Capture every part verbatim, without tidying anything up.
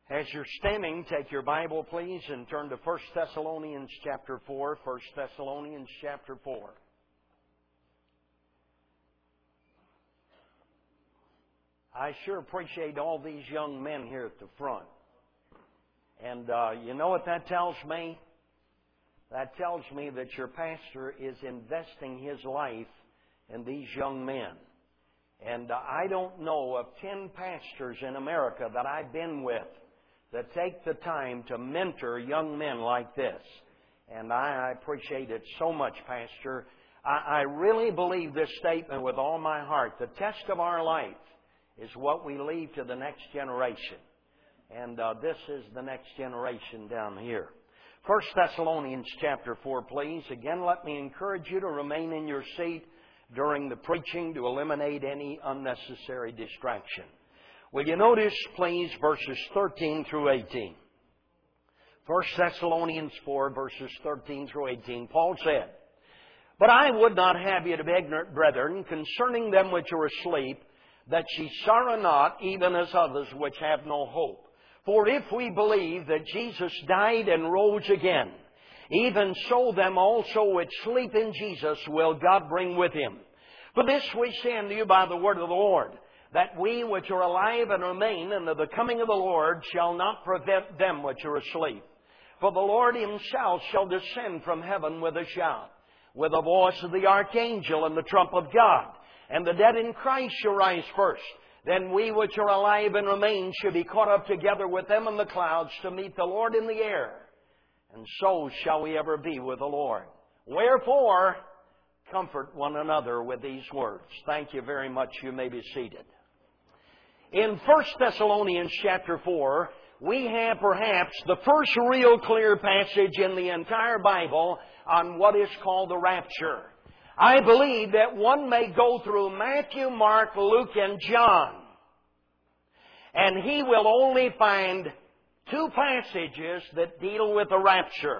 As you're standing, take your Bible, please, and turn to First Thessalonians chapter four. First Thessalonians chapter four. I sure appreciate all these young men here at the front. And uh, you know what that tells me? That tells me that your pastor is investing his life in these young men. And uh, I don't know of ten pastors in America that I've been with that take the time to mentor young men like this. And I, I appreciate it so much, Pastor. I, I really believe this statement with all my heart. The test of our life is what we leave to the next generation. And uh, this is the next generation down here. First Thessalonians chapter four, please. Again, let me encourage you to remain in your seat during the preaching to eliminate any unnecessary distraction. Will you notice, please, verses thirteen through eighteen? First Thessalonians four, verses thirteen through eighteen. Paul said, "But I would not have you to be ignorant, brethren, concerning them which are asleep, that ye sorrow not, even as others which have no hope. For if we believe that Jesus died and rose again, even so them also which sleep in Jesus will God bring with Him. For this we say unto you by the word of the Lord, that we which are alive and remain unto the coming of the Lord shall not prevent them which are asleep. For the Lord Himself shall descend from heaven with a shout, with the voice of the archangel and the trump of God. And the dead in Christ shall rise first. Then we which are alive and remain shall be caught up together with them in the clouds to meet the Lord in the air. And so shall we ever be with the Lord. Wherefore, comfort one another with these words." Thank you very much. You may be seated. In First Thessalonians chapter four, we have perhaps the first real clear passage in the entire Bible on what is called the rapture. I believe that one may go through Matthew, Mark, Luke, and John, and he will only find two passages that deal with the rapture.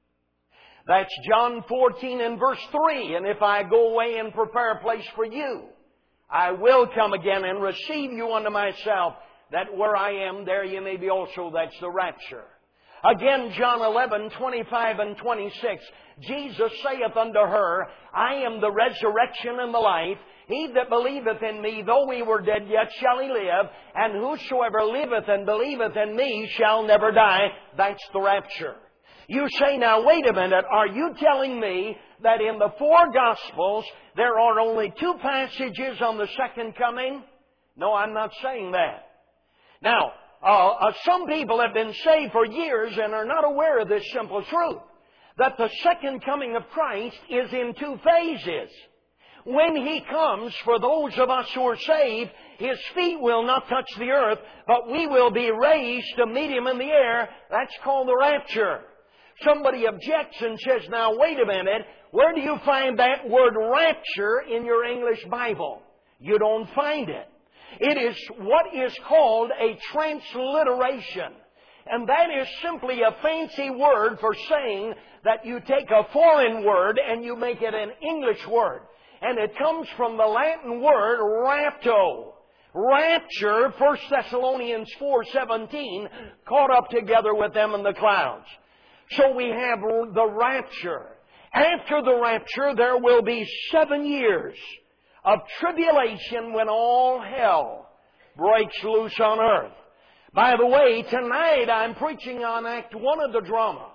That's John fourteen and verse three. "And if I go away and prepare a place for you, I will come again and receive you unto myself, that where I am, there you may be also." That's the rapture. Again, John eleven, twenty-five and twenty-six. "Jesus saith unto her, I am the resurrection and the life. He that believeth in me, though he were dead, yet shall he live. And whosoever liveth and believeth in me shall never die." That's the rapture. You say, now wait a minute, are you telling me that in the four Gospels there are only two passages on the second coming? No, I'm not saying that. Now, uh, uh, some people have been saved for years and are not aware of this simple truth, that the second coming of Christ is in two phases. When He comes, for those of us who are saved, His feet will not touch the earth, but we will be raised to meet Him in the air. That's called the rapture. Somebody objects and says, now wait a minute, where do you find that word rapture in your English Bible? You don't find it. It is what is called a transliteration. And that is simply a fancy word for saying that you take a foreign word and you make it an English word. And it comes from the Latin word rapto. Rapture, First Thessalonians four seventeen, caught up together with them in the clouds. So we have the rapture. After the rapture, there will be seven years of tribulation when all hell breaks loose on earth. By the way, tonight I'm preaching on Act one of the drama.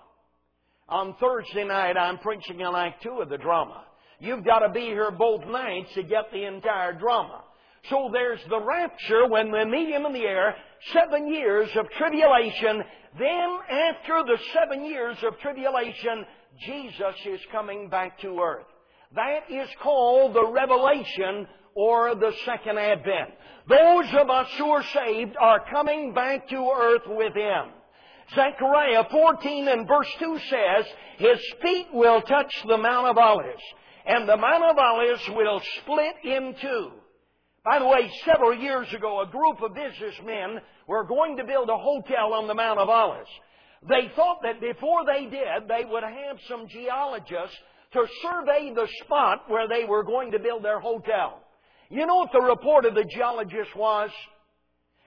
On Thursday night I'm preaching on Act two of the drama. You've got to be here both nights to get the entire drama. So there's the rapture when we meet Him in the air, seven years of tribulation. Then after the seven years of tribulation, Jesus is coming back to earth. That is called the revelation or the second advent. Those of us who are saved are coming back to earth with Him. Zechariah fourteen and verse two says, His feet will touch the Mount of Olives, and the Mount of Olives will split in two. By the way, several years ago, a group of businessmen were going to build a hotel on the Mount of Olives. They thought that before they did, they would have some geologists to survey the spot where they were going to build their hotel. You know what the report of the geologist was?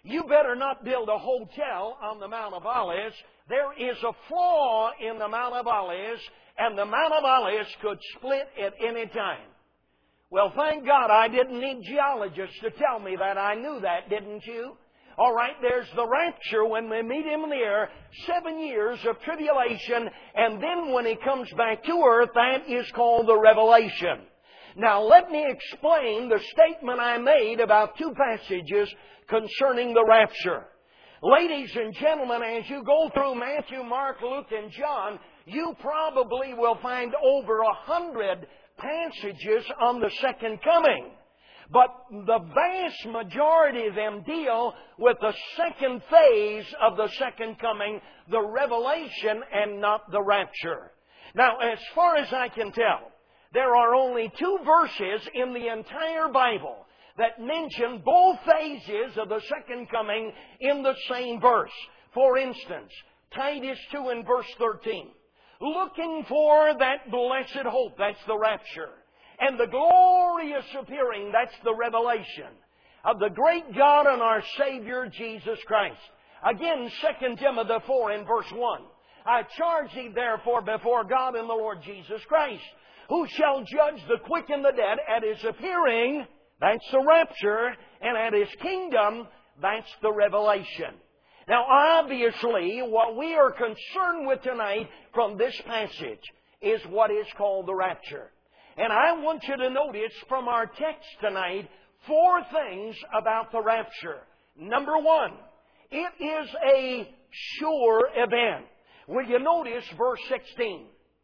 You better not build a hotel on the Mount of Olives. There is a flaw in the Mount of Olives, and the Mount of Olives could split at any time. Well, thank God I didn't need geologists to tell me that. I knew that, didn't you? All right, there's the rapture when we meet Him in the air, seven years of tribulation, and then when He comes back to earth, that is called the revelation. Now, let me explain the statement I made about two passages concerning the rapture. Ladies and gentlemen, as you go through Matthew, Mark, Luke, and John, you probably will find over a hundred passages on the second coming. But the vast majority of them deal with the second phase of the second coming, the revelation, and not the rapture. Now, as far as I can tell, there are only two verses in the entire Bible that mention both phases of the second coming in the same verse. For instance, Titus two and verse thirteen. Looking for that blessed hope, that's the rapture, and the glorious appearing, that's the revelation, of the great God and our Savior Jesus Christ. Again, Second Timothy four and verse one. I charge thee therefore before God and the Lord Jesus Christ, who shall judge the quick and the dead at His appearing, that's the rapture, and at His kingdom, that's the revelation. Now, obviously, what we are concerned with tonight from this passage is what is called the rapture. And I want you to notice from our text tonight four things about the rapture. Number one, it is a sure event. Will you notice verse sixteen?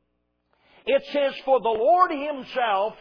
It says, for the Lord Himself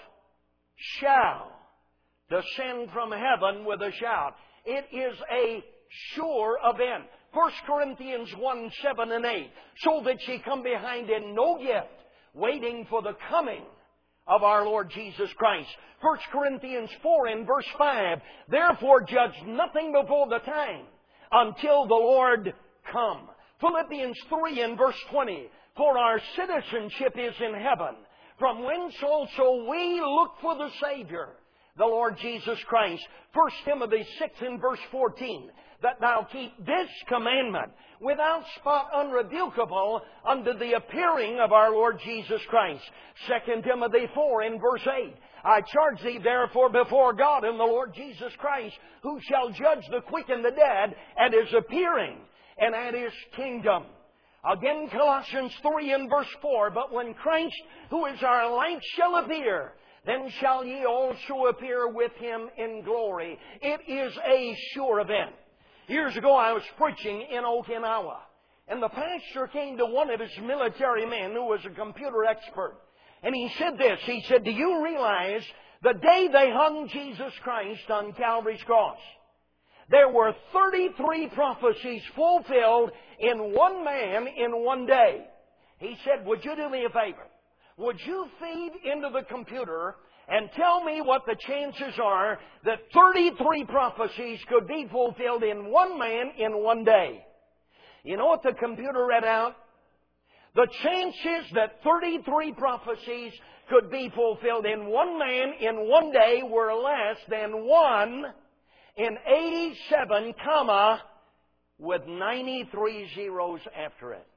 shall descend from heaven with a shout. It is a sure event. First Corinthians one, seven and eight. So that ye come behind in no gift, waiting for the coming of our Lord Jesus Christ. First Corinthians four and verse five. Therefore judge nothing before the time, until the Lord come. Philippians three and verse twenty. For our citizenship is in heaven, from whence also we look for the Savior, the Lord Jesus Christ. First Timothy six and verse fourteen. That thou keep this commandment without spot unrebukable unto the appearing of our Lord Jesus Christ. Second Timothy four and verse eight. I charge thee therefore before God and the Lord Jesus Christ, who shall judge the quick and the dead at His appearing and at His kingdom. Again, Colossians three and verse four. But when Christ, who is our light, shall appear, then shall ye also appear with Him in glory. It is a sure event. Years ago I was preaching in Okinawa, and the pastor came to one of his military men who was a computer expert. And he said this, he said, do you realize the day they hung Jesus Christ on Calvary's cross, there were thirty-three prophecies fulfilled in one man in one day. He said, would you do me a favor? Would you feed into the computer and tell me what the chances are that thirty-three prophecies could be fulfilled in one man in one day? You know what the computer read out? The chances that thirty-three prophecies could be fulfilled in one man in one day were less than one in eighty-seven, comma, with ninety-three zeros after it.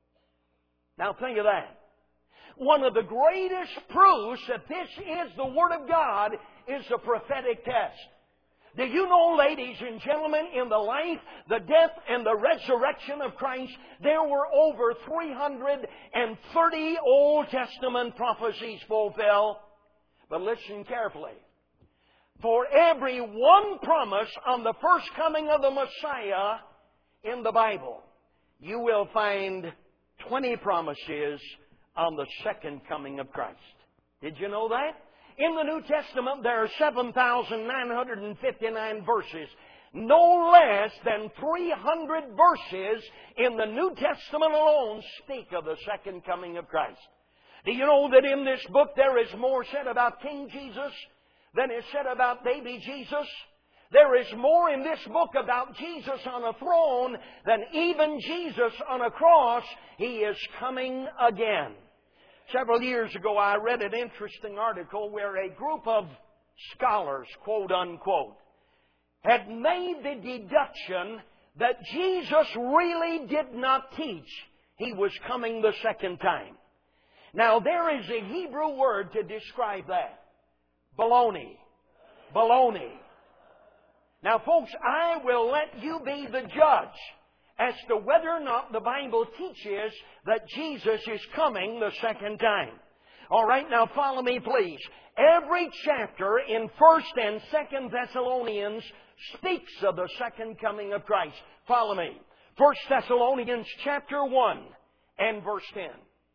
Now think of that. One of the greatest proofs that this is the Word of God is the prophetic test. Do you know, ladies and gentlemen, in the life, the death, and the resurrection of Christ, there were over three hundred thirty Old Testament prophecies fulfilled? But listen carefully. For every one promise on the first coming of the Messiah in the Bible, you will find twenty promises on the second coming of Christ. Did you know that? In the New Testament, there are seven thousand nine hundred fifty-nine verses. No less than three hundred verses in the New Testament alone speak of the second coming of Christ. Do you know that in this book there is more said about King Jesus than is said about baby Jesus? There is more in this book about Jesus on a throne than even Jesus on a cross. He is coming again. Several years ago, I read an interesting article where a group of scholars, quote unquote, had made the deduction that Jesus really did not teach He was coming the second time. Now, there is a Hebrew word to describe that. Baloney. Baloney. Now, folks, I will let you be the judge as to whether or not the Bible teaches that Jesus is coming the second time. All right, now follow me, please. Every chapter in First and Second Thessalonians speaks of the second coming of Christ. Follow me. First Thessalonians chapter one and verse ten.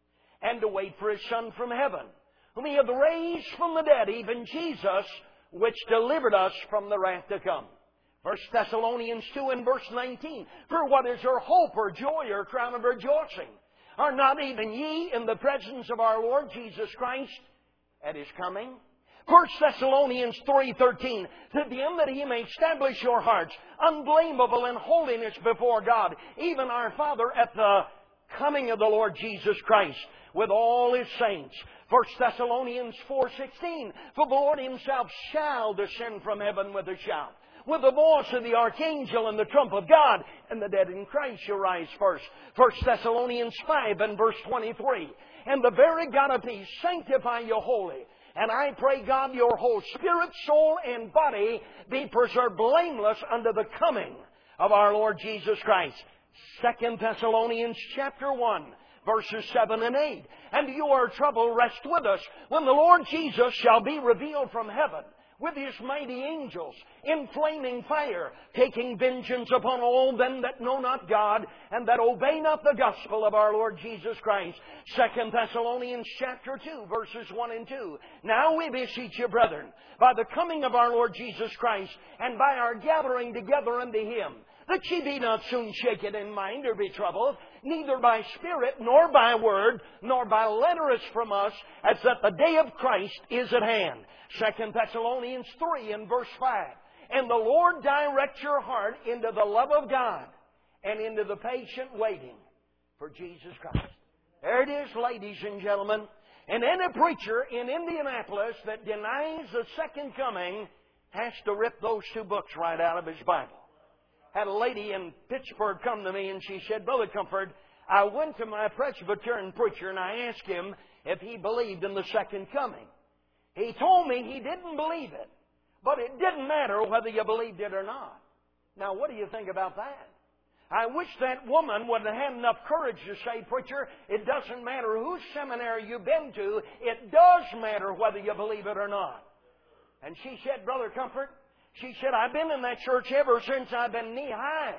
And to wait for His Son from heaven, whom He hath raised from the dead, even Jesus, which delivered us from the wrath to come. First Thessalonians two and verse nineteen. For what is your hope or joy or crown of rejoicing? Are not even ye in the presence of our Lord Jesus Christ at His coming? First Thessalonians three thirteen. To them that He may establish your hearts unblameable in holiness before God, even our Father at the coming of the Lord Jesus Christ with all His saints. First Thessalonians four sixteen. For the Lord Himself shall descend from heaven with a shout, with the voice of the archangel and the trump of God, and the dead in Christ shall rise first. First Thessalonians five and verse twenty-three. And the very God of peace sanctify you wholly. And I pray God your whole spirit, soul, and body be preserved blameless unto the coming of our Lord Jesus Christ. Second Thessalonians chapter one, verses seven and eight. And you are troubled, rest with us, when the Lord Jesus shall be revealed from heaven, with His mighty angels, in flaming fire, taking vengeance upon all them that know not God, and that obey not the gospel of our Lord Jesus Christ. Second Thessalonians chapter two, verses one and two. Now we beseech you, brethren, by the coming of our Lord Jesus Christ, and by our gathering together unto Him, that ye be not soon shaken in mind or be troubled, neither by spirit, nor by word, nor by letter as from us, as that the day of Christ is at hand. Second Thessalonians three and verse five. And the Lord direct your heart into the love of God and into the patient waiting for Jesus Christ. There it is, ladies and gentlemen. And any preacher in Indianapolis that denies the second coming has to rip those two books right out of his Bible. Had a lady in Pittsburgh come to me and she said, Brother Comfort, I went to my Presbyterian preacher and I asked him if he believed in the second coming. He told me he didn't believe it, but it didn't matter whether you believed it or not. Now, what do you think about that? I wish that woman would have had enough courage to say, Preacher, it doesn't matter whose seminary you've been to, it does matter whether you believe it or not. And she said, Brother Comfort, she said, I've been in that church ever since I've been knee-high.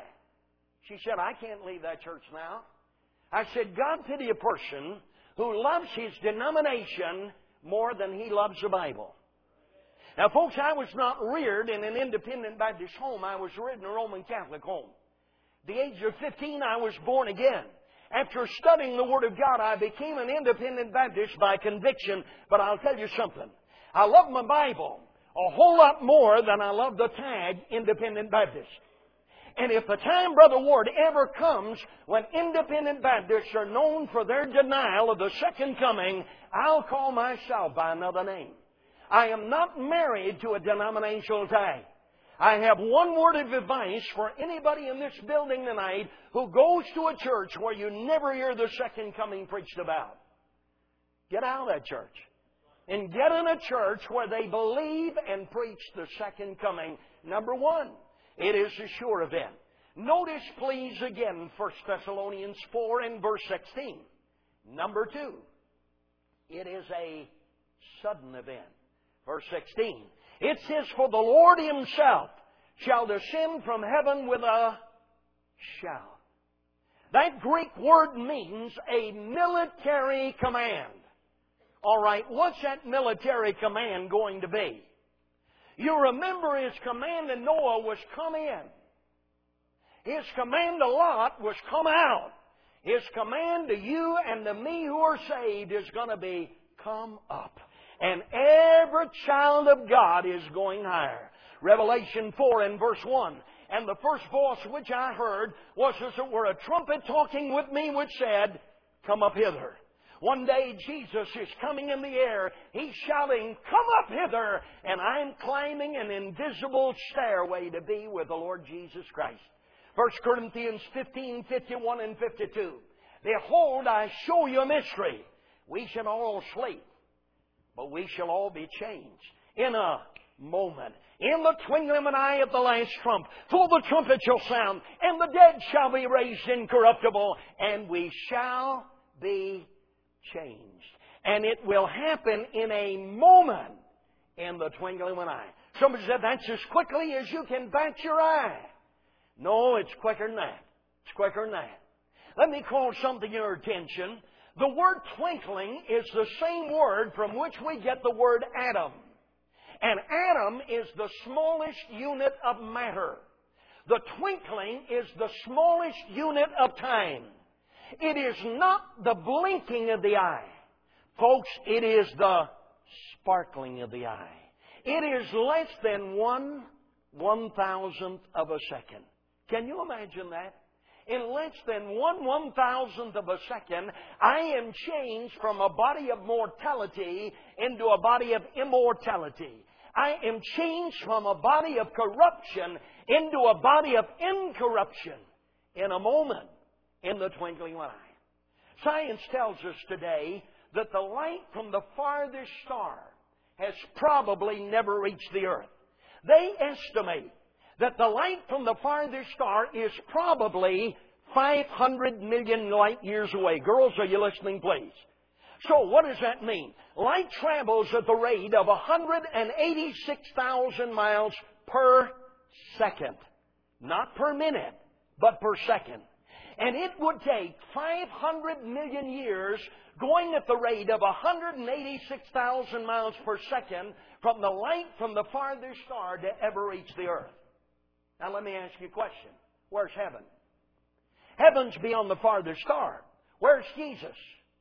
She said, I can't leave that church now. I said, God pity a person who loves his denomination more than he loves the Bible. Now, folks, I was not reared in an independent Baptist home. I was reared in a Roman Catholic home. At the age of fifteen, I was born again. After studying the Word of God, I became an independent Baptist by conviction. But I'll tell you something. I love my Bible a whole lot more than I love the tag Independent Baptist. And if the time, Brother Ward, ever comes when independent Baptists are known for their denial of the second coming, I'll call myself by another name. I am not married to a denominational tag. I have one word of advice for anybody in this building tonight who goes to a church where you never hear the second coming preached about. Get out of that church. And get in a church where they believe and preach the second coming. Number one, it is a sure event. Notice, please, again, First Thessalonians four and verse sixteen. Number two, it is a sudden event. Verse sixteen, it says, For the Lord Himself shall descend from heaven with a shout. That Greek word means a military command. All right, what's that military command going to be? You remember His command to Noah was come in. His command to Lot was come out. His command to you and to me who are saved is going to be come up. And every child of God is going higher. Revelation four and verse one. And the first voice which I heard was as it were a trumpet talking with me, which said, Come up hither. One day Jesus is coming in the air. He's shouting, "Come up hither!" And I'm climbing an invisible stairway to be with the Lord Jesus Christ. First Corinthians fifteen, fifty-one and fifty-two. Behold, I show you a mystery. We shall all sleep, but we shall all be changed in a moment. In the twinkling of an eye at the last trump, for the trumpet shall sound, and the dead shall be raised incorruptible, and we shall be changed. And it will happen in a moment, in the twinkling of an eye. Somebody said, that's as quickly as you can bat your eye. No, it's quicker than that. It's quicker than that. Let me call something to your attention. The word twinkling is the same word from which we get the word atom. And atom is the smallest unit of matter. The twinkling is the smallest unit of time. It is not the blinking of the eye. Folks, it is the sparkling of the eye. It is less than one one thousandth of a second. Can you imagine that? In less than one one thousandth of a second, I am changed from a body of mortality into a body of immortality. I am changed from a body of corruption into a body of incorruption in a moment, in the twinkling of an eye. Science tells us today that the light from the farthest star has probably never reached the earth. They estimate that the light from the farthest star is probably five hundred million light years away. Girls, are you listening, please? So what does that mean? Light travels at the rate of one hundred eighty-six thousand miles per second. Not per minute, but per second. And it would take five hundred million years going at the rate of one hundred eighty-six thousand miles per second from the light from the farthest star to ever reach the earth. Now let me ask you a question. Where's heaven? Heaven's beyond the farthest star. Where's Jesus?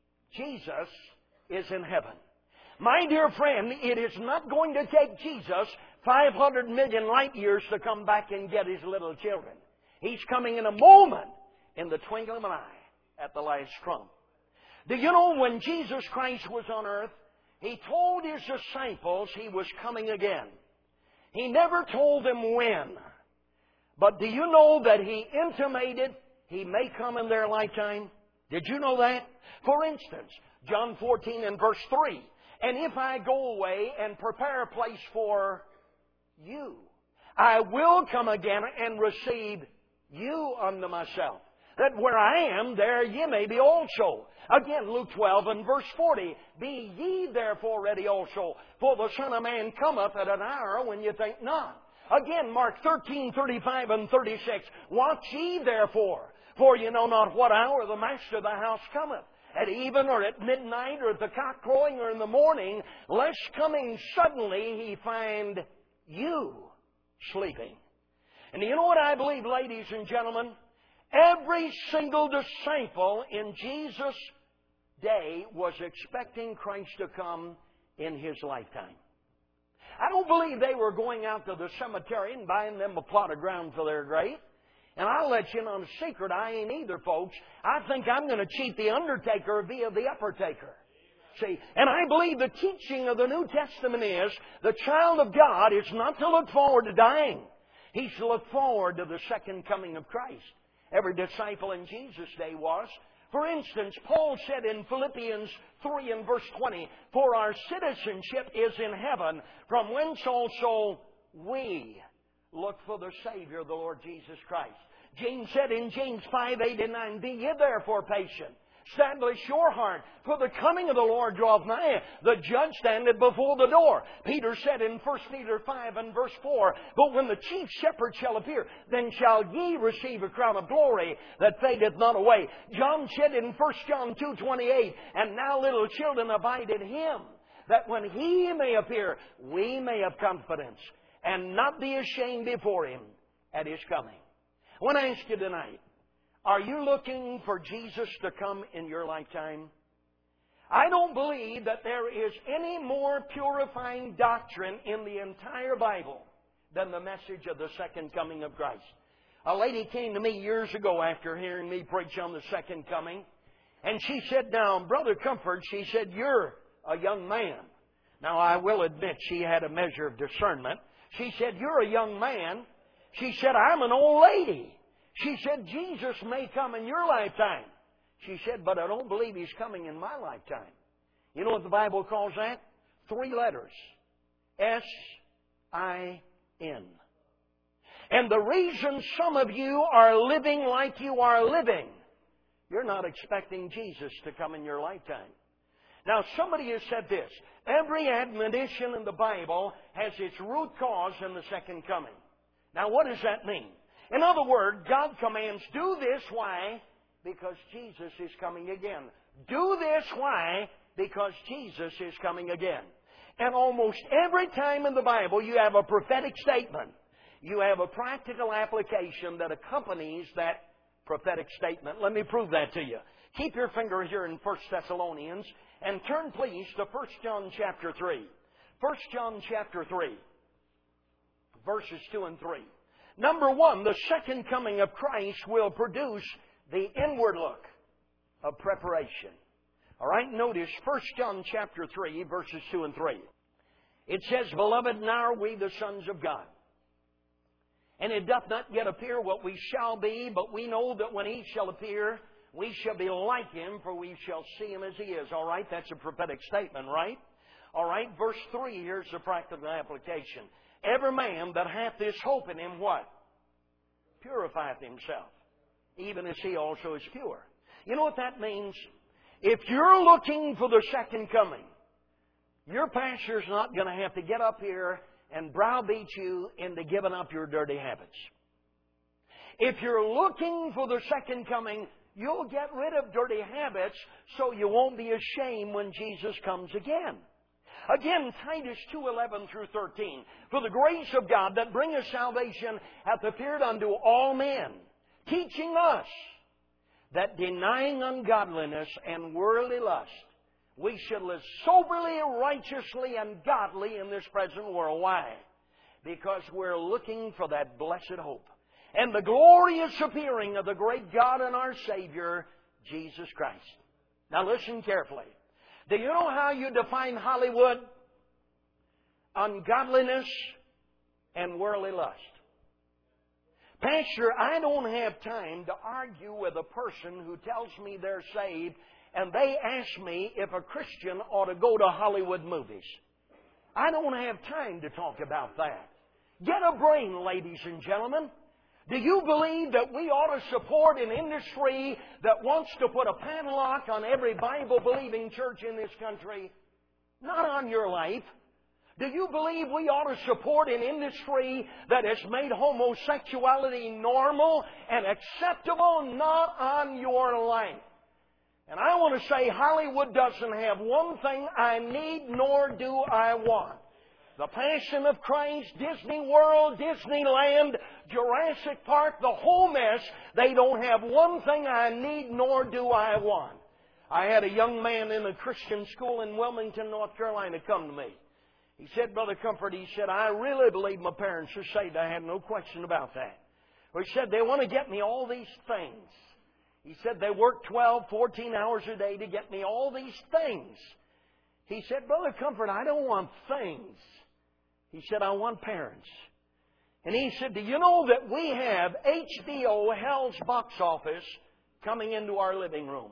Jesus is in heaven. My dear friend, it is not going to take Jesus five hundred million light years to come back and get His little children. He's coming in a moment, in the twinkling of an eye, at the last trump. Do you know when Jesus Christ was on earth, He told His disciples He was coming again. He never told them when. But do you know that He intimated He may come in their lifetime? Did you know that? For instance, John fourteen and verse three. And if I go away and prepare a place for you, I will come again and receive you unto myself, that where I am, there ye may be also. Again, Luke twelve and verse forty. Be ye therefore ready also, for the Son of Man cometh at an hour when you think not. Again, Mark thirteen, thirty-five and thirty-six. Watch ye therefore, for you know not what hour the master of the house cometh, at even or at midnight or at the cock crowing or in the morning, lest coming suddenly He find you sleeping. And you know what I believe, ladies and gentlemen? Every single disciple in Jesus' day was expecting Christ to come in His lifetime. I don't believe they were going out to the cemetery and buying them a plot of ground for their grave. And I'll let you in on a secret, I ain't either, folks. I think I'm going to cheat the undertaker via the uppertaker. See, and I believe the teaching of the New Testament is the child of God is not to look forward to dying. He's to look forward to the second coming of Christ. Every disciple in Jesus' day was. For instance, Paul said in Philippians three and verse twenty, for our citizenship is in heaven, from whence also we look for the Savior, the Lord Jesus Christ. James said in James five, eight and nine, be ye therefore patient. Establish your heart, for the coming of the Lord draweth nigh. The judge standeth before the door. Peter said in First Peter five and verse four, but when the chief shepherd shall appear, then shall ye receive a crown of glory that fadeth not away. John said in First John two twenty-eight, and now little children abide in Him, that when He may appear, we may have confidence, and not be ashamed before Him at His coming. I want to ask you tonight, are you looking for Jesus to come in your lifetime? I don't believe that there is any more purifying doctrine in the entire Bible than the message of the second coming of Christ. A lady came to me years ago after hearing me preach on the second coming, And she said, now, Brother Comfort, she said, you're a young man. Now, I will admit she had a measure of discernment. She said, you're a young man. She said, I'm an old lady. She said, Jesus may come in your lifetime. She said, but I don't believe He's coming in my lifetime. You know what the Bible calls that? Three letters. S I N. And the reason some of you are living like you are living, you're not expecting Jesus to come in your lifetime. Now, somebody has said this. Every admonition in the Bible has its root cause in the second coming. Now, what does that mean? In other words, God commands, do this, why? Because Jesus is coming again. Do this, why? Because Jesus is coming again. And almost every time in the Bible you have a prophetic statement. You have a practical application that accompanies that prophetic statement. Let me prove that to you. Keep your finger here in First Thessalonians and turn please to First John chapter three. First John chapter three, verses two and three. Number one, the second coming of Christ will produce the inward look of preparation. All right, notice First John chapter three, verses two and three. It says, Beloved, now are we the sons of God. And it doth not yet appear what we shall be, but we know that when He shall appear, we shall be like Him, for we shall see Him as He is. All right, that's a prophetic statement, right? All right, verse three, here's the practical application. Every man that hath this hope in him, what? Purifieth himself, even as He also is pure. You know what that means? If you're looking for the second coming, your pastor's not going to have to get up here and browbeat you into giving up your dirty habits. If you're looking for the second coming, you'll get rid of dirty habits so you won't be ashamed when Jesus comes again. Again, Titus two eleven through thirteen. For the grace of God that bringeth salvation hath appeared unto all men, teaching us that denying ungodliness and worldly lust, we should live soberly, righteously, and godly in this present world. Why? Because we're looking for that blessed hope and the glorious appearing of the great God and our Savior, Jesus Christ. Now listen carefully. Do you know how you define Hollywood? Ungodliness and worldly lust. Pastor, I don't have time to argue with a person who tells me they're saved and they ask me if a Christian ought to go to Hollywood movies. I don't have time to talk about that. Get a brain, ladies and gentlemen. Do you believe that we ought to support an industry that wants to put a padlock on every Bible-believing church in this country? Not on your life. Do you believe we ought to support an industry that has made homosexuality normal and acceptable? Not on your life. And I want to say Hollywood doesn't have one thing I need nor do I want. The Passion of Christ, Disney World, Disneyland, Jurassic Park, the whole mess, they don't have one thing I need nor do I want. I had a young man in a Christian school in Wilmington, North Carolina, come to me. He said, Brother Comfort, he said, I really believe my parents are saved. I had no question about that. Well, he said, they want to get me all these things. He said, they work twelve, fourteen hours a day to get me all these things. He said, Brother Comfort, I don't want things. He said, I want parents. And he said, do you know that we have H B O, Hell's Box Office, coming into our living room?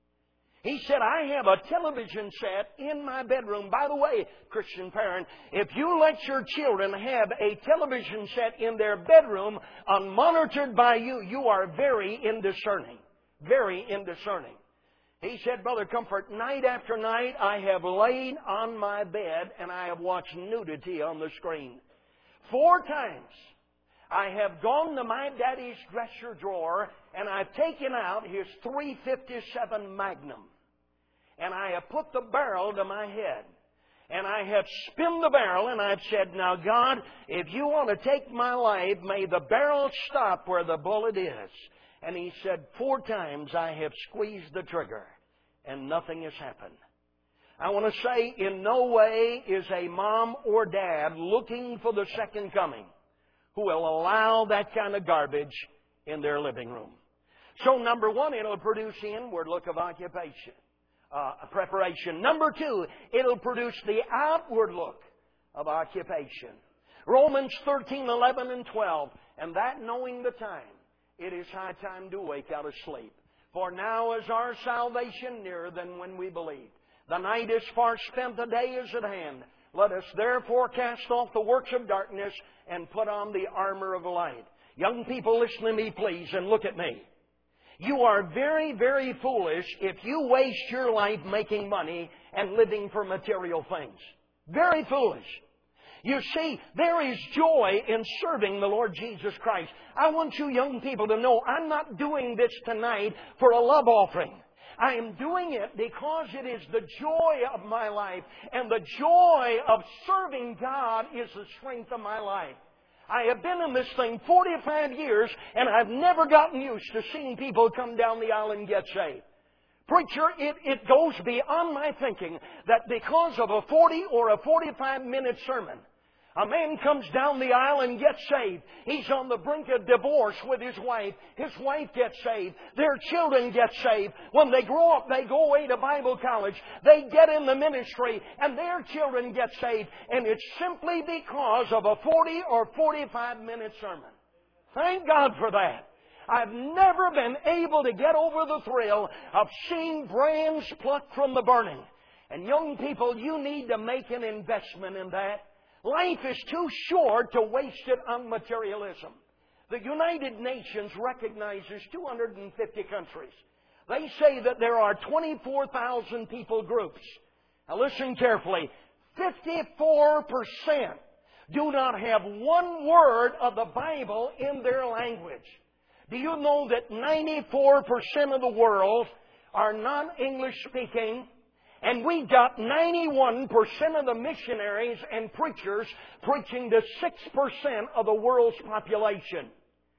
He said, I have a television set in my bedroom. By the way, Christian parent, if you let your children have a television set in their bedroom unmonitored by you, you are very indiscerning. Very indiscerning. He said, Brother Comfort, night after night I have laid on my bed and I have watched nudity on the screen. Four times I have gone to my daddy's dresser drawer and I've taken out his three fifty-seven Magnum. And I have put the barrel to my head. And I have spinned the barrel and I've said, now God, if you want to take my life, may the barrel stop where the bullet is. And he said, four times I have squeezed the trigger and nothing has happened. I want to say, in no way is a mom or dad looking for the second coming who will allow that kind of garbage in their living room. So number one, it'll produce the inward look of occupation, uh, preparation. Number two, it'll produce the outward look of occupation. Romans thirteen, eleven, and twelve. And that knowing the time, it is high time to wake out of sleep. For now is our salvation nearer than when we believed. The night is far spent, the day is at hand. Let us therefore cast off the works of darkness and put on the armor of light. Young people, listen to me, please, and look at me. You are very, very foolish if you waste your life making money and living for material things. Very foolish. You see, there is joy in serving the Lord Jesus Christ. I want you young people to know I'm not doing this tonight for a love offering. I am doing it because it is the joy of my life, and the joy of serving God is the strength of my life. I have been in this thing forty-five years, and I've never gotten used to seeing people come down the aisle and get saved. Preacher, it, it goes beyond my thinking that because of a forty or a forty-five minute sermon, a man comes down the aisle and gets saved. He's on the brink of divorce with his wife. His wife gets saved. Their children get saved. When they grow up, they go away to Bible college. They get in the ministry, and their children get saved. And it's simply because of a forty or forty-five minute sermon. Thank God for that. I've never been able to get over the thrill of seeing brands plucked from the burning. And young people, you need to make an investment in that. Life is too short to waste it on materialism. The United Nations recognizes two hundred fifty countries. They say that there are twenty-four thousand people groups. Now listen carefully. fifty-four percent do not have one word of the Bible in their language. Do you know that ninety-four percent of the world are non-English speaking? And we got ninety-one percent of the missionaries and preachers preaching to six percent of the world's population.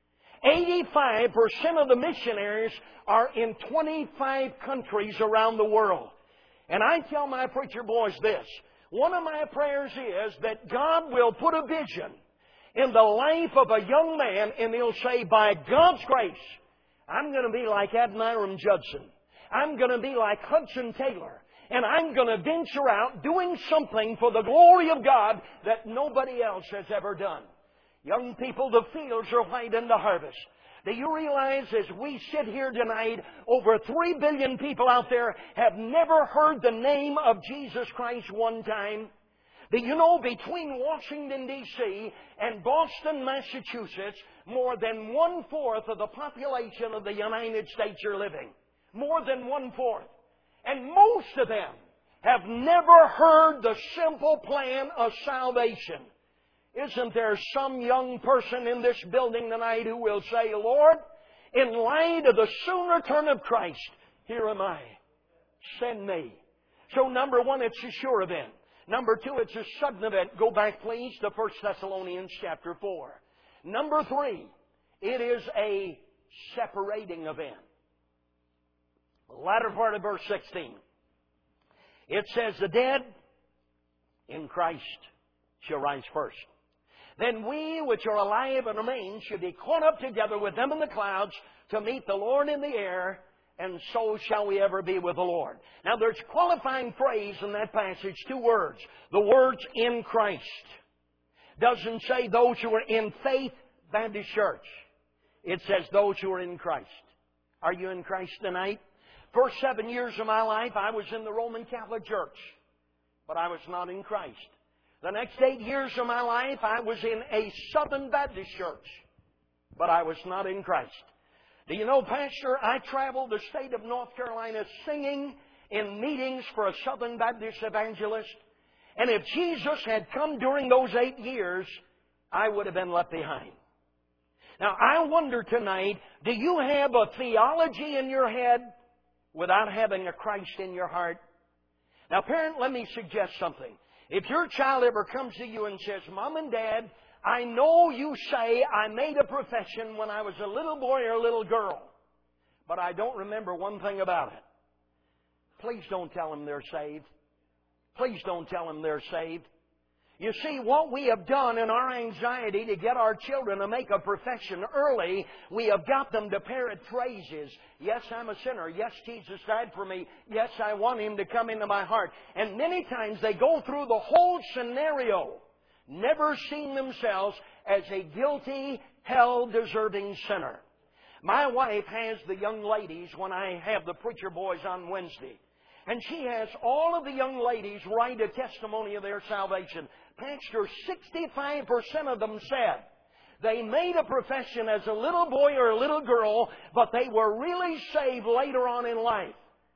eighty-five percent of the missionaries are in twenty-five countries around the world. And I tell my preacher boys this. One of my prayers is that God will put a vision in the life of a young man, and he'll say, by God's grace, I'm going to be like Adoniram Judson. I'm going to be like Hudson Taylor. And I'm going to venture out doing something for the glory of God that nobody else has ever done. Young people, the fields are white in the harvest. Do you realize as we sit here tonight, over three billion people out there have never heard the name of Jesus Christ one time? Do you know between Washington, D C and Boston, Massachusetts, more than one-fourth of the population of the United States are living? More than one-fourth. And most of them have never heard the simple plan of salvation. Isn't there some young person in this building tonight who will say, Lord, in light of the soon return of Christ, here am I. Send me. So number one, it's a sure event. Number two, it's a sudden event. Go back, please, to First Thessalonians chapter four. Number three, it is a separating event. The latter part of verse sixteen. It says, the dead in Christ shall rise first. Then we which are alive and remain should be caught up together with them in the clouds to meet the Lord in the air, and so shall we ever be with the Lord. Now there's qualifying phrase in that passage, two words. The words in Christ. Doesn't say those who are in Faith Baptist Church. It says those who are in Christ. Are you in Christ tonight? First seven years of my life, I was in the Roman Catholic Church, but I was not in Christ. The next eight years of my life, I was in a Southern Baptist church, but I was not in Christ. Do you know, Pastor, I traveled the state of North Carolina singing in meetings for a Southern Baptist evangelist, and if Jesus had come during those eight years, I would have been left behind. Now, I wonder tonight, do you have a theology in your head without having a Christ in your heart? Now, parent, let me suggest something. If your child ever comes to you and says, Mom and Dad, I know you say I made a profession when I was a little boy or a little girl, but I don't remember one thing about it. Please don't tell them they're saved. Please don't tell them they're saved. You see, what we have done in our anxiety to get our children to make a profession early, we have got them to parrot phrases. Yes, I'm a sinner. Yes, Jesus died for me. Yes, I want Him to come into my heart. And many times they go through the whole scenario, never seeing themselves as a guilty, hell-deserving sinner. My wife has the young ladies when I have the preacher boys on Wednesday. And she has all of the young ladies write a testimony of their salvation. Pastor, sixty-five percent of them said they made a profession as a little boy or a little girl, but they were really saved later on in life.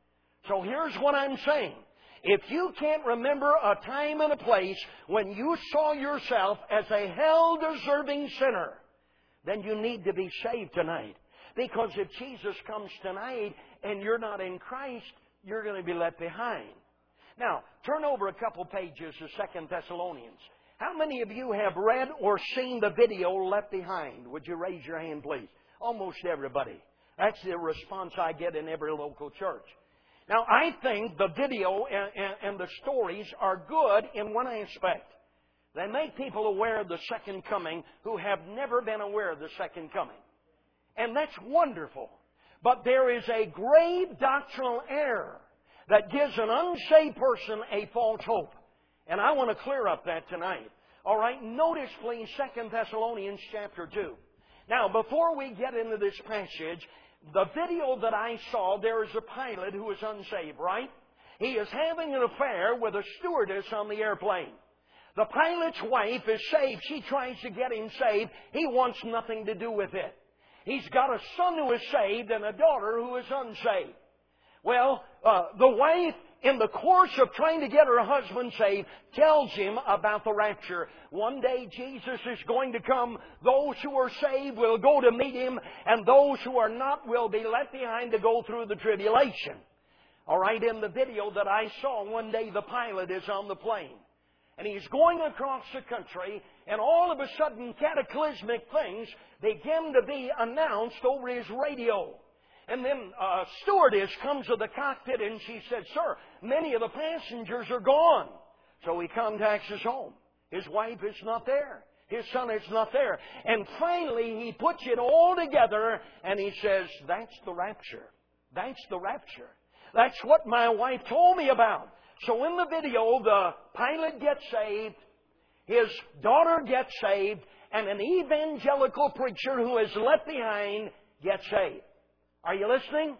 So here's what I'm saying. If you can't remember a time and a place when you saw yourself as a hell-deserving sinner, then you need to be saved tonight. Because if Jesus comes tonight and you're not in Christ, you're going to be left behind. Now, turn over a couple pages to Second Thessalonians. How many of you have read or seen the video Left Behind? Would you raise your hand, please? Almost everybody. That's the response I get in every local church. Now, I think the video and, and, and the stories are good in one aspect. They make people aware of the second coming who have never been aware of the second coming. And that's wonderful. But there is a grave doctrinal error that gives an unsaved person a false hope. And I want to clear up that tonight. All right, notice please Second Thessalonians chapter two. Now, before we get into this passage, the video that I saw, there is a pilot who is unsaved, right? He is having an affair with a stewardess on the airplane. The pilot's wife is saved. She tries to get him saved. He wants nothing to do with it. He's got a son who is saved and a daughter who is unsaved. Well, uh, the wife, in the course of trying to get her husband saved, tells him about the rapture. One day Jesus is going to come. Those who are saved will go to meet Him, and those who are not will be left behind to go through the tribulation. All right, in the video that I saw, one day the pilot is on the plane. And he's going across the country, and all of a sudden cataclysmic things begin to be announced over his radio. And then a stewardess comes to the cockpit and she said, "Sir, many of the passengers are gone." So he contacts his home. His wife is not there. His son is not there. And finally he puts it all together and he says, "That's the rapture. That's the rapture. That's what my wife told me about." So in the video, the pilot gets saved, his daughter gets saved, and an evangelical preacher who is left behind gets saved. Are you listening?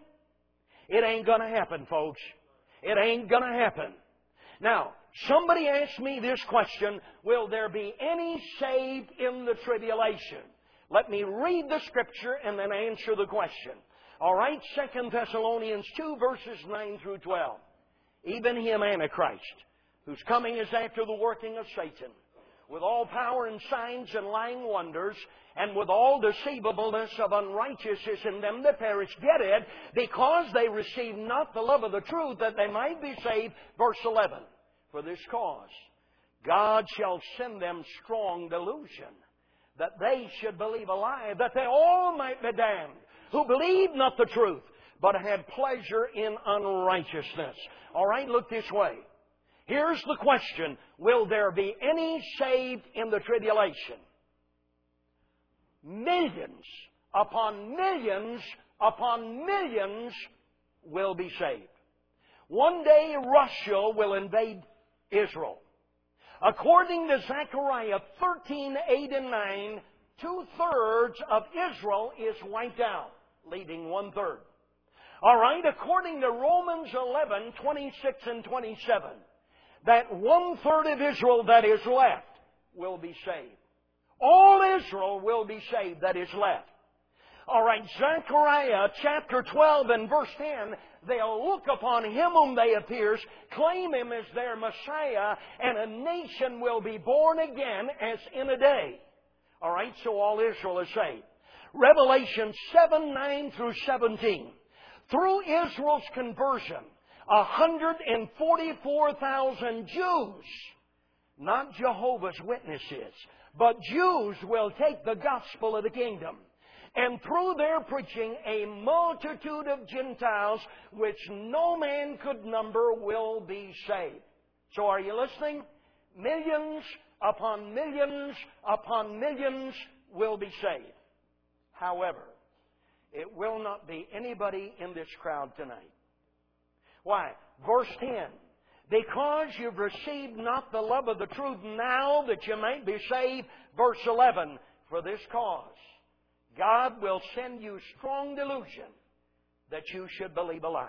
It ain't going to happen, folks. It ain't going to happen. Now, somebody asked me this question, will there be any saved in the tribulation? Let me read the Scripture and then answer the question. All right, Second Thessalonians two, verses nine through twelve. Even him, Antichrist, whose coming is after the working of Satan, with all power and signs and lying wonders, and with all deceivableness of unrighteousness in them that perish. Get it? Because they receive not the love of the truth, that they might be saved. Verse eleven. For this cause, God shall send them strong delusion, that they should believe a lie, that they all might be damned, who believe not the truth, but had pleasure in unrighteousness. All right, look this way. Here's the question. Will there be any saved in the tribulation? Millions upon millions upon millions will be saved. One day Russia will invade Israel. According to Zechariah thirteen, eight and nine, two-thirds of Israel is wiped out, leaving one-third. All right, according to Romans eleven, twenty-six and twenty-seven, that one-third of Israel that is left will be saved. All Israel will be saved that is left. All right, Zechariah chapter twelve and verse ten, they'll look upon Him whom they pierced, claim Him as their Messiah, and a nation will be born again as in a day. All right, so all Israel is saved. Revelation seven, nine through seventeen. Through Israel's conversion, one hundred forty-four thousand Jews, not Jehovah's Witnesses, but Jews will take the gospel of the kingdom. And through their preaching, a multitude of Gentiles, which no man could number, will be saved. So are you listening? Millions upon millions upon millions will be saved. However, it will not be anybody in this crowd tonight. Why? Verse ten. Because you've received not the love of the truth now that you might be saved. Verse eleven. For this cause, God will send you strong delusion that you should believe a lie.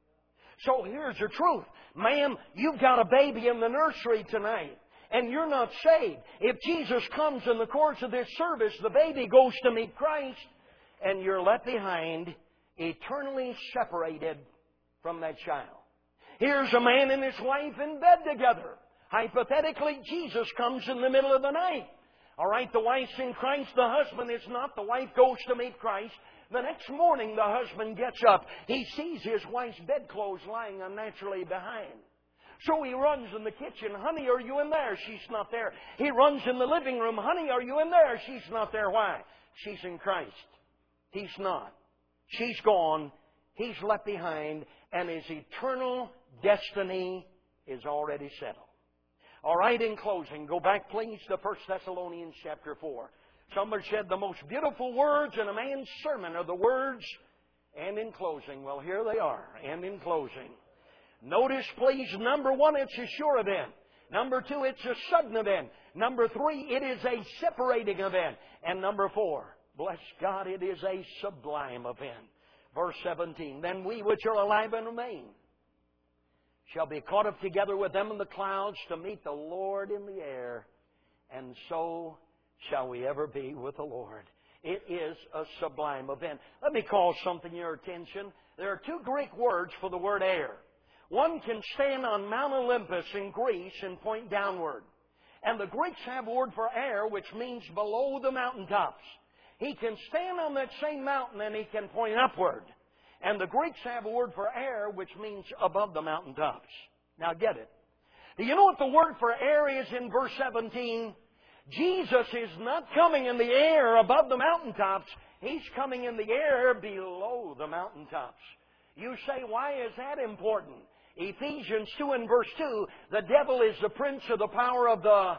So here's the truth. Ma'am, you've got a baby in the nursery tonight, and you're not saved. If Jesus comes in the course of this service, the baby goes to meet Christ, and you're left behind, eternally separated from that child. Here's a man and his wife in bed together. Hypothetically, Jesus comes in the middle of the night. All right, the wife's in Christ, the husband is not. The wife goes to meet Christ. The next morning, the husband gets up. He sees his wife's bedclothes lying unnaturally behind. So he runs in the kitchen. Honey, are you in there? She's not there. He runs in the living room. Honey, are you in there? She's not there. Why? She's in Christ. He's not. She's gone. He's left behind. And his eternal destiny is already settled. All right, in closing, go back, please, to First Thessalonians chapter four. Somebody said the most beautiful words in a man's sermon are the words, and in closing. Well, here they are, and in closing. Notice, please, number one, it's a sure event. Number two, it's a sudden event. Number three, it is a separating event. And number four, bless God, it is a sublime event. Verse seventeen, then we which are alive and remain shall be caught up together with them in the clouds to meet the Lord in the air, and so shall we ever be with the Lord. It is a sublime event. Let me call something to your attention. There are two Greek words for the word air. One can stand on Mount Olympus in Greece and point downward. And the Greeks have a word for air, which means below the mountaintops. He can stand on that same mountain and he can point upward. And the Greeks have a word for air, which means above the mountaintops. Now get it. Do you know what the word for air is in verse seventeen? Jesus is not coming in the air above the mountaintops. He's coming in the air below the mountaintops. You say, why is that important? Ephesians two and verse two, the devil is the prince of the power of the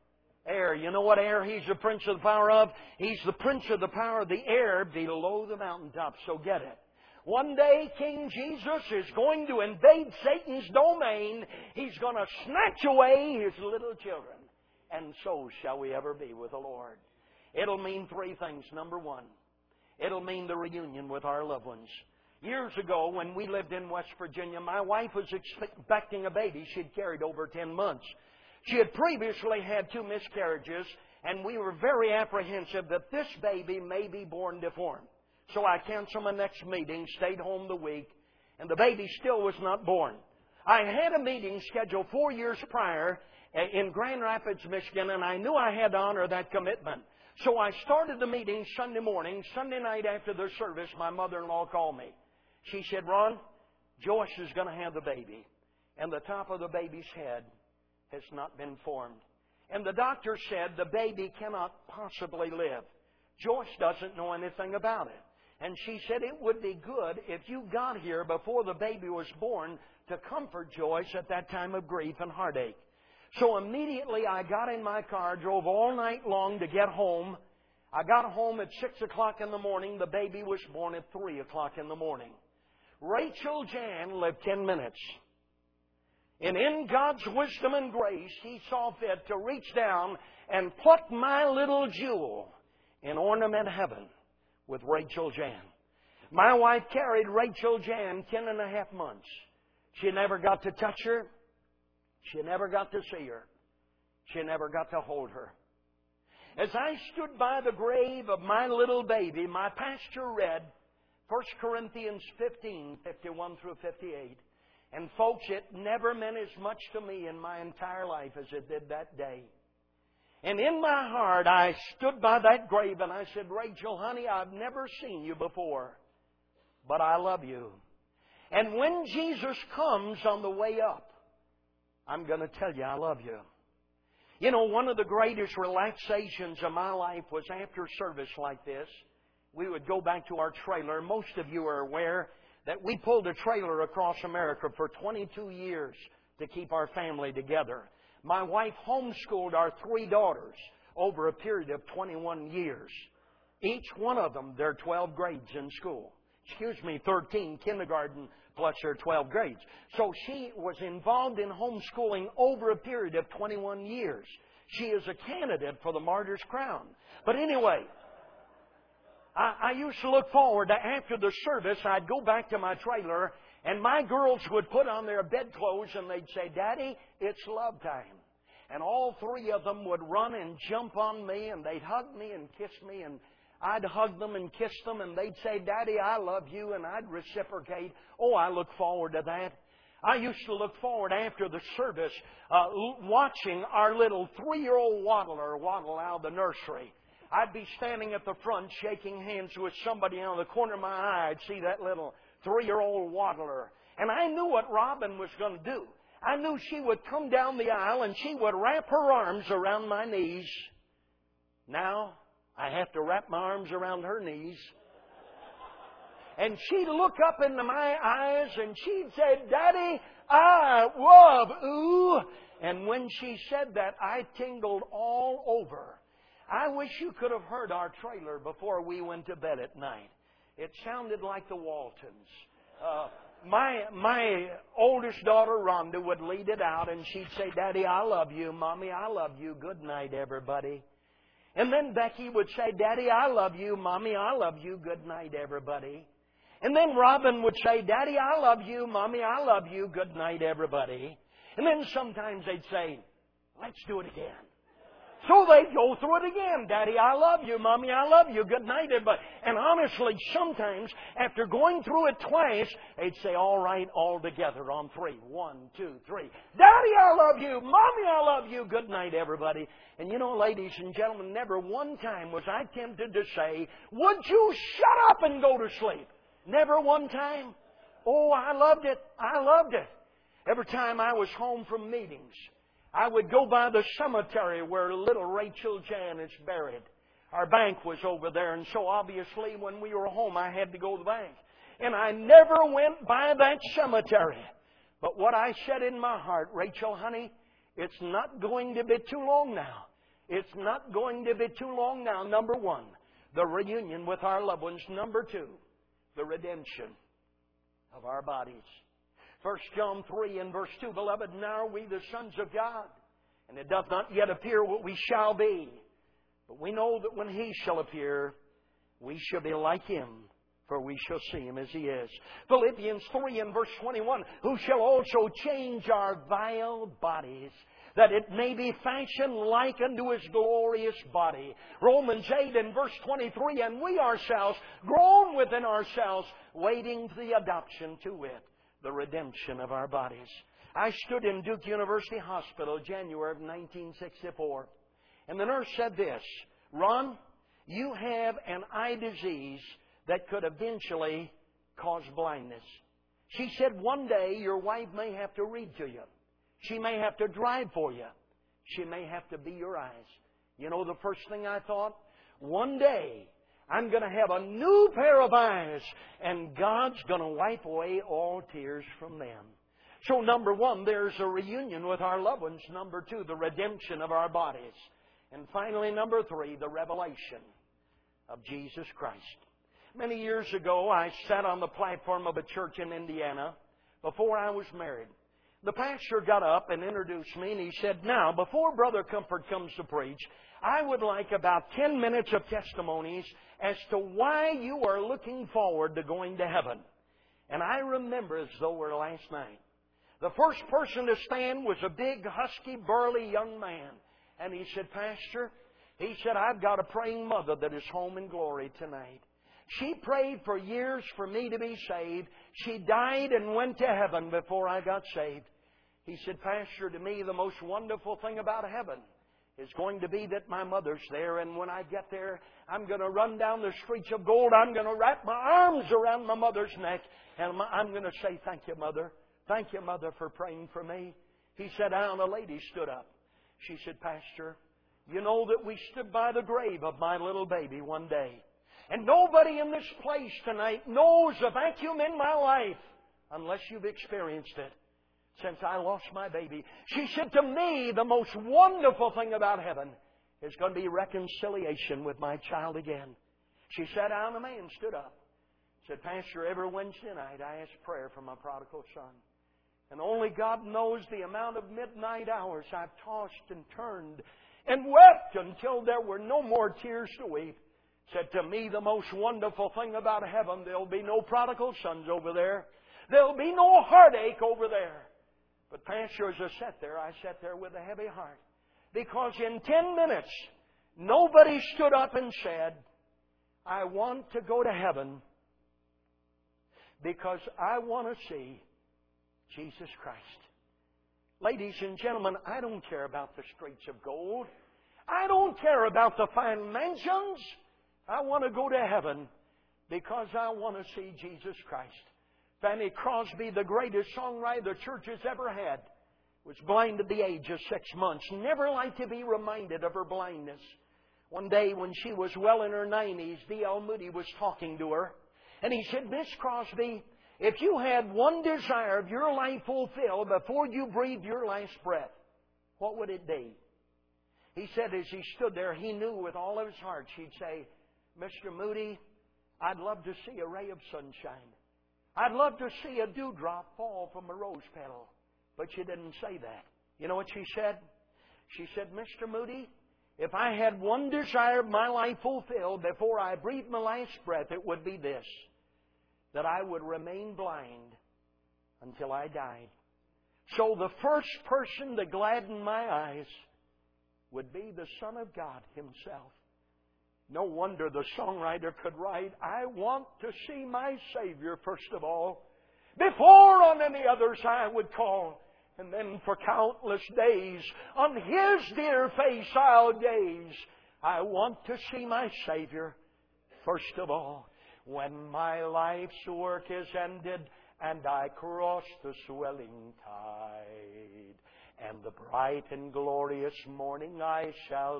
air. You know what air he's the prince of the power of? He's the prince of the power of the air below the mountaintops. So get it. One day, King Jesus is going to invade Satan's domain. He's going to snatch away his little children. And so shall we ever be with the Lord. It'll mean three things. Number one, it'll mean the reunion with our loved ones. Years ago, when we lived in West Virginia, my wife was expecting a baby. She'd carried over ten months. She had previously had two miscarriages, and we were very apprehensive that this baby may be born deformed. So I canceled my next meeting, stayed home the week, and the baby still was not born. I had a meeting scheduled four years prior in Grand Rapids, Michigan, and I knew I had to honor that commitment. So I started the meeting Sunday morning. Sunday night after the service, my mother-in-law called me. She said, Ron, Joyce is going to have the baby, and the top of the baby's head has not been formed. And the doctor said the baby cannot possibly live. Joyce doesn't know anything about it. And she said it would be good if you got here before the baby was born to comfort Joyce at that time of grief and heartache. So immediately I got in my car, drove all night long to get home. I got home at six o'clock in the morning. The baby was born at three o'clock in the morning. Rachel Jan lived ten minutes. And in God's wisdom and grace, He saw fit to reach down and pluck my little jewel and ornament heaven with Rachel Jan. My wife carried Rachel Jan ten and a half months. She never got to touch her. She never got to see her. She never got to hold her. As I stood by the grave of my little baby, my pastor read First Corinthians fifteen, fifty-one through fifty-eight. And folks, it never meant as much to me in my entire life as it did that day. And in my heart, I stood by that grave and I said, Rachel, honey, I've never seen you before, but I love you. And when Jesus comes on the way up, I'm going to tell you I love you. You know, one of the greatest relaxations of my life was after service like this, we would go back to our trailer. Most of you are aware that we pulled a trailer across America for twenty-two years to keep our family together. My wife homeschooled our three daughters over a period of twenty-one years. Each one of them, they're twelve grades in school. Excuse me, thirteen kindergarten plus their twelve grades. So she was involved in homeschooling over a period of twenty-one years. She is a candidate for the Martyr's Crown. But anyway, I, I used to look forward to after the service, I'd go back to my trailer and my girls would put on their bedclothes and they'd say, Daddy, it's love time. And all three of them would run and jump on me and they'd hug me and kiss me, and I'd hug them and kiss them, and they'd say, Daddy, I love you, and I'd reciprocate. Oh, I look forward to that. I used to look forward after the service uh, watching our little three-year-old waddler waddle out of the nursery. I'd be standing at the front shaking hands with somebody out of the corner of my eye. I'd see that little three-year-old waddler. And I knew what Robin was going to do. I knew she would come down the aisle and she would wrap her arms around my knees. Now, I have to wrap my arms around her knees. And she'd look up into my eyes and she'd say, Daddy, I love ooh. And when she said that, I tingled all over. I wish you could have heard our trailer before we went to bed at night. It sounded like the Waltons. Uh, my my oldest daughter, Rhonda, would lead it out and she'd say, Daddy, I love you. Mommy, I love you. Good night, everybody. And then Becky would say, Daddy, I love you. Mommy, I love you. Good night, everybody. And then Robin would say, Daddy, I love you. Mommy, I love you. Good night, everybody. And then sometimes they'd say, let's do it again. So they'd go through it again. Daddy, I love you. Mommy, I love you. Good night, everybody. And honestly, sometimes after going through it twice, they'd say, all right, all together on three. One, two, three. Daddy, I love you. Mommy, I love you. Good night, everybody. And you know, ladies and gentlemen, never one time was I tempted to say, would you shut up and go to sleep? Never one time. Oh, I loved it. I loved it. Every time I was home from meetings, I would go by the cemetery where little Rachel Jan is buried. Our bank was over there, and so obviously when we were home, I had to go to the bank. And I never went by that cemetery. But what I said in my heart, Rachel, honey, it's not going to be too long now. It's not going to be too long now. Number one, the reunion with our loved ones. Number two, the redemption of our bodies. First John three and verse two, Beloved, now are we the sons of God, and it doth not yet appear what we shall be. But we know that when He shall appear, we shall be like Him, for we shall see Him as He is. Philippians three and verse twenty-one, Who shall also change our vile bodies, that it may be fashioned like unto His glorious body. Romans eight and verse twenty-three, And we ourselves, groan within ourselves, waiting for the adoption to wit, the redemption of our bodies. I stood in Duke University Hospital January of nineteen sixty-four, and the nurse said this, Ron, you have an eye disease that could eventually cause blindness. She said, one day your wife may have to read to you. She may have to drive for you. She may have to be your eyes. You know the first thing I thought? One day I'm going to have a new pair of eyes, and God's going to wipe away all tears from them. So number one, there's a reunion with our loved ones. Number two, the redemption of our bodies. And finally, number three, the revelation of Jesus Christ. Many years ago, I sat on the platform of a church in Indiana before I was married. The pastor got up and introduced me, and he said, now, before Brother Comfort comes to preach, I would like about ten minutes of testimonies as to why you are looking forward to going to heaven. And I remember as though it were last night. The first person to stand was a big, husky, burly young man. And he said, Pastor, he said, I've got a praying mother that is home in glory tonight. She prayed for years for me to be saved. She died and went to heaven before I got saved. He said, Pastor, to me the most wonderful thing about heaven is going to be that my mother's there. And when I get there, I'm going to run down the streets of gold. I'm going to wrap my arms around my mother's neck. And I'm going to say, thank you, Mother. Thank you, Mother, for praying for me. He said, and a lady stood up. She said, Pastor, you know that we stood by the grave of my little baby one day. And nobody in this place tonight knows a vacuum in my life unless you've experienced it. since I lost my baby. She said, to me, the most wonderful thing about heaven is going to be reconciliation with my child again. She sat down, the man stood up. Said, Pastor, every Wednesday night I ask prayer for my prodigal son. And only God knows the amount of midnight hours I've tossed and turned and wept until there were no more tears to weep. Said, to me, the most wonderful thing about heaven, there'll be no prodigal sons over there. There'll be no heartache over there. But Pastor, as I sat there, I sat there with a heavy heart. Because in ten minutes, nobody stood up and said, I want to go to heaven because I want to see Jesus Christ. Ladies and gentlemen, I don't care about the streets of gold. I don't care about the fine mansions. I want to go to heaven because I want to see Jesus Christ. Fanny Crosby, the greatest songwriter the church has ever had, was blind at the age of six months. Never liked to be reminded of her blindness. One day when she was well in her nineties, D L Moody was talking to her. And he said, Miss Crosby, if you had one desire of your life fulfilled before you breathed your last breath, what would it be? He said as he stood there, he knew with all of his heart, he'd say, Mister Moody, I'd love to see a ray of sunshine. I'd love to see a dewdrop fall from a rose petal. But she didn't say that. You know what she said? She said, Mister Moody, if I had one desire of my life fulfilled before I breathed my last breath, it would be this, that I would remain blind until I died. So the first person to gladden my eyes would be the Son of God Himself. No wonder the songwriter could write, I want to see my Savior first of all, before on any others I would call. And then for countless days on His dear face I'll gaze. I want to see my Savior first of all. When my life's work is ended and I cross the swelling tide, and the bright and glorious morning I shall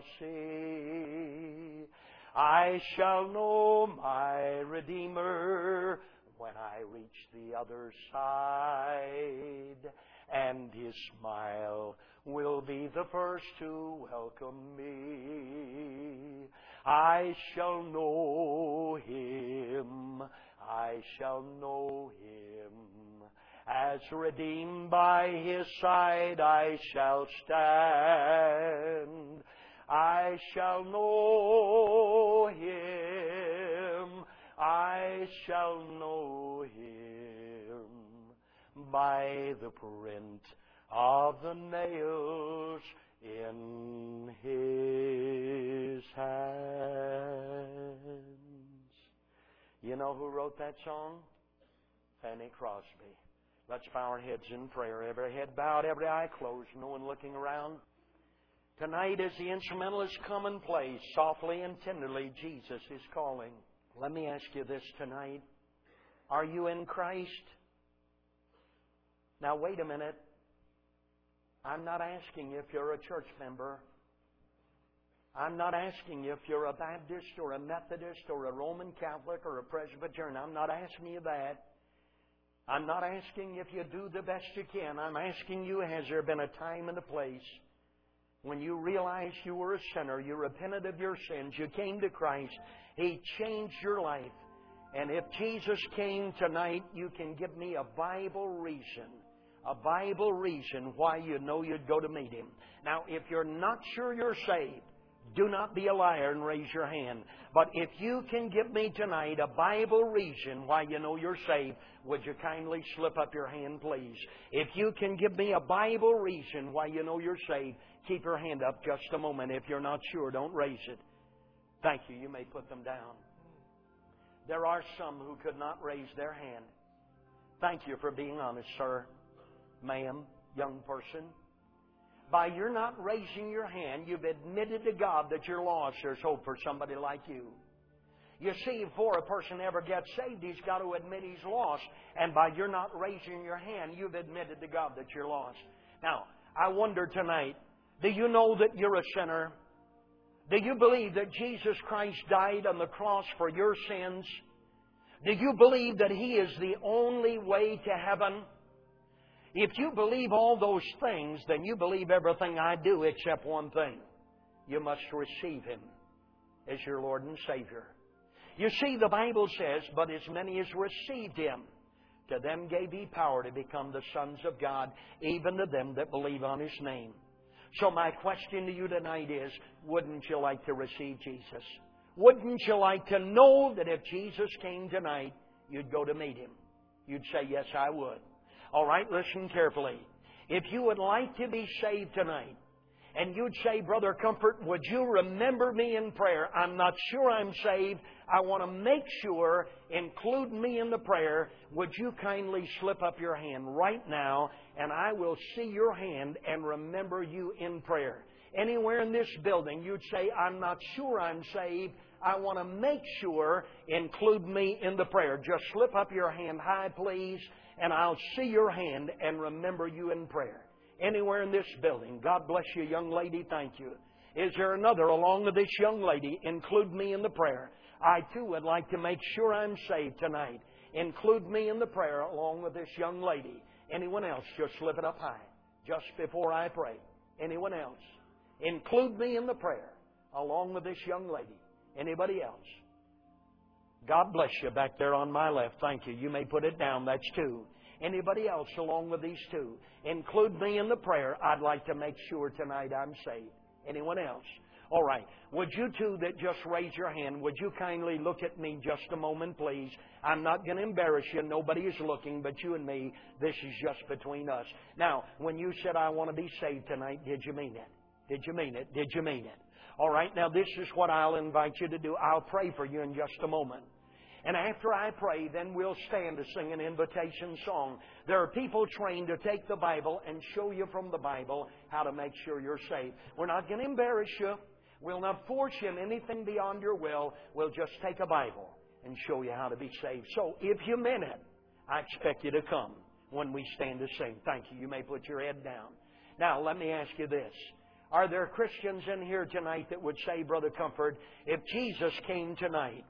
see, I shall know my Redeemer when I reach the other side, and His smile will be the first to welcome me. I shall know Him, I shall know Him. As redeemed by His side I shall stand. I shall know Him, I shall know Him by the print of the nails in His hands. You know who wrote that song? Fanny Crosby. Let's bow our heads in prayer. Every head bowed, every eye closed, no one looking around. Tonight, as the instrumentalists come and play, softly and tenderly, Jesus is calling. Let me ask you this tonight. Are you in Christ? Now, wait a minute. I'm not asking you if you're a church member. I'm not asking you if you're a Baptist or a Methodist or a Roman Catholic or a Presbyterian. I'm not asking you that. I'm not asking if you do the best you can. I'm asking you, has there been a time and a place when you realized you were a sinner, you repented of your sins, you came to Christ, He changed your life. And if Jesus came tonight, you can give me a Bible reason, a Bible reason why you know you'd go to meet Him. Now, if you're not sure you're saved, do not be a liar and raise your hand. But if you can give me tonight a Bible reason why you know you're saved, would you kindly slip up your hand, please? If you can give me a Bible reason why you know you're saved, keep your hand up just a moment. If you're not sure, don't raise it. Thank you. You may put them down. There are some who could not raise their hand. Thank you for being honest, sir, ma'am, young person. By your not raising your hand, you've admitted to God that you're lost. There's hope for somebody like you. You see, before a person ever gets saved, he's got to admit he's lost. And by your not raising your hand, you've admitted to God that you're lost. Now, I wonder tonight, do you know that you're a sinner? Do you believe that Jesus Christ died on the cross for your sins? Do you believe that He is the only way to heaven? If you believe all those things, then you believe everything I do except one thing. You must receive Him as your Lord and Savior. You see, the Bible says, but as many as received Him, to them gave He power to become the sons of God, even to them that believe on His name. So my question to you tonight is, wouldn't you like to receive Jesus? Wouldn't you like to know that if Jesus came tonight, you'd go to meet Him? You'd say, yes, I would. All right, listen carefully. If you would like to be saved tonight, and you'd say, Brother Comfort, would you remember me in prayer? I'm not sure I'm saved. I want to make sure, include me in the prayer. Would you kindly slip up your hand right now, and I will see your hand and remember you in prayer. Anywhere in this building, you'd say, I'm not sure I'm saved. I want to make sure, include me in the prayer. Just slip up your hand high, please, and I'll see your hand and remember you in prayer. Anywhere in this building. God bless you, young lady. Thank you. Is there another along with this young lady? Include me in the prayer. I too would like to make sure I'm saved tonight. Include me in the prayer along with this young lady. Anyone else? Just slip it up high. Just before I pray. Anyone else? Include me in the prayer along with this young lady. Anybody else? God bless you back there on my left. Thank you. You may put it down. That's two. Anybody else along with these two? Include me in the prayer. I'd like to make sure tonight I'm saved. Anyone else? All right. Would you two that just raised your hand, would you kindly look at me just a moment, please? I'm not going to embarrass you. Nobody is looking but you and me. This is just between us. Now, when you said, I want to be saved tonight, did you mean it? Did you mean it? Did you mean it? All right. Now, this is what I'll invite you to do. I'll pray for you in just a moment. And after I pray, then we'll stand to sing an invitation song. There are people trained to take the Bible and show you from the Bible how to make sure you're saved. We're not going to embarrass you. We'll not force you in anything beyond your will. We'll just take a Bible and show you how to be saved. So if you meant it, I expect you to come when we stand to sing. Thank you. You may put your head down. Now, let me ask you this. Are there Christians in here tonight that would say, Brother Comfort, if Jesus came tonight,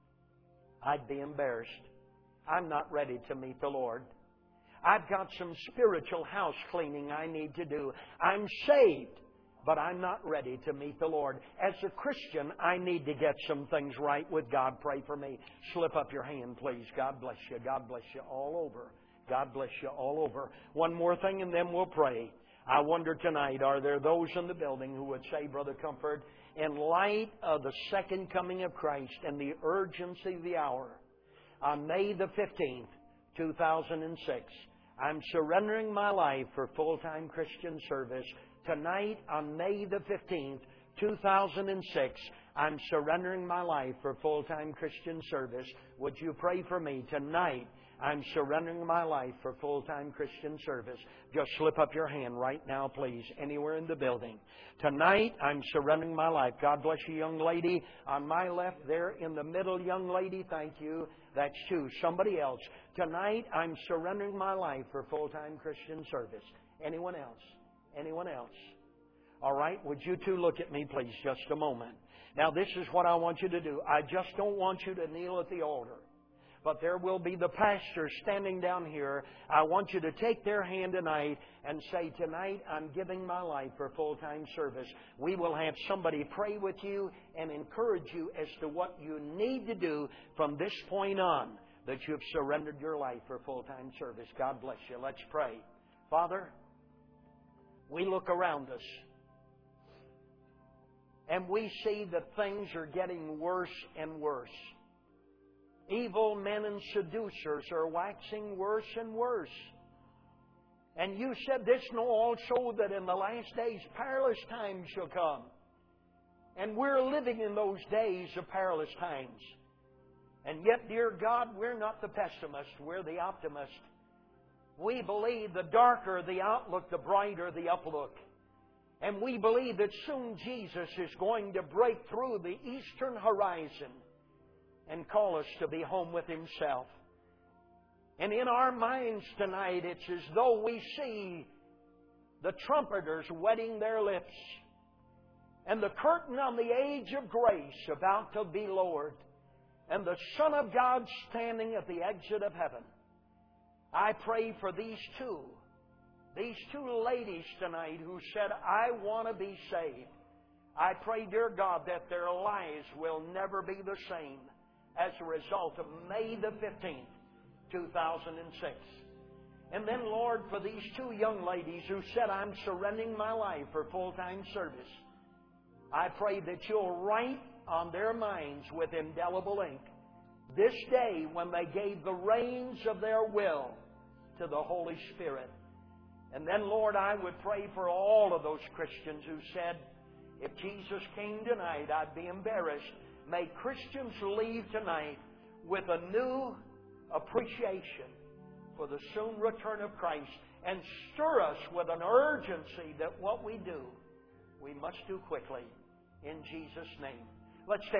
I'd be embarrassed. I'm not ready to meet the Lord. I've got some spiritual house cleaning I need to do. I'm saved, but I'm not ready to meet the Lord. As a Christian, I need to get some things right with God. Pray for me. Slip up your hand, please. God bless you. God bless you all over. God bless you all over. One more thing and then we'll pray. I wonder tonight, are there those in the building who would say, Brother Comfort, in light of the second coming of Christ and the urgency of the hour, on May the fifteenth, two thousand six, I'm surrendering my life for full-time Christian service. Tonight, on May the fifteenth, two thousand six, I'm surrendering my life for full-time Christian service. Would you pray for me tonight? I'm surrendering my life for full-time Christian service. Just slip up your hand right now, please, anywhere in the building. Tonight, I'm surrendering my life. God bless you, young lady. On my left, there in the middle, young lady, thank you. That's two. Somebody else. Tonight, I'm surrendering my life for full-time Christian service. Anyone else? Anyone else? All right, would you two look at me, please, just a moment. Now, this is what I want you to do. I just don't want you to kneel at the altar. But there will be the pastor standing down here. I want you to take their hand tonight and say, tonight I'm giving my life for full-time service. We will have somebody pray with you and encourage you as to what you need to do from this point on that you've surrendered your life for full-time service. God bless you. Let's pray. Father, we look around us and we see that things are getting worse and worse. Evil men and seducers are waxing worse and worse. And you said this, know also that in the last days perilous times shall come. And we're living in those days of perilous times. And yet, dear God, we're not the pessimist, we're the optimist. We believe the darker the outlook, the brighter the uplook. And we believe that soon Jesus is going to break through the eastern horizon and call us to be home with Himself. And in our minds tonight, it's as though we see the trumpeters wetting their lips and the curtain on the age of grace about to be lowered and the Son of God standing at the exit of heaven. I pray for these two These two ladies tonight who said, I want to be saved. I pray, dear God, that their lives will never be the same as a result of May the fifteenth, two thousand six. And then, Lord, for these two young ladies who said, I'm surrendering my life for full-time service, I pray that You'll write on their minds with indelible ink this day when they gave the reins of their will to the Holy Spirit. And then, Lord, I would pray for all of those Christians who said, if Jesus came tonight, I'd be embarrassed. May Christians leave tonight with a new appreciation for the soon return of Christ, and stir us with an urgency that what we do, we must do quickly. In Jesus' name. Let's take